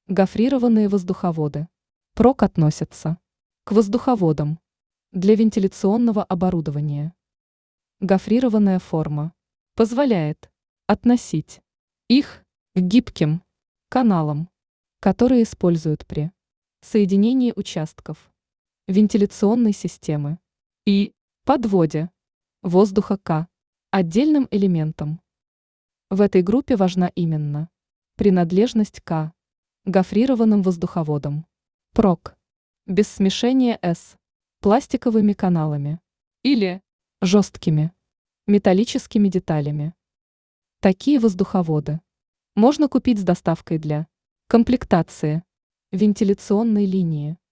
Гофрированные воздуховоды. ПРОК относятся к воздуховодам для вентиляционного оборудования. Гофрированная форма позволяет относить их к гибким каналам, которые используют при соединении участков вентиляционной системы и подводе воздуха к отдельным элементам. В этой группе важна именно принадлежность к гофрированным воздуховодам ПРОК без смешения с пластиковыми каналами или жесткими металлическими деталями. Такие воздуховоды можно купить с доставкой для комплектации вентиляционной линии.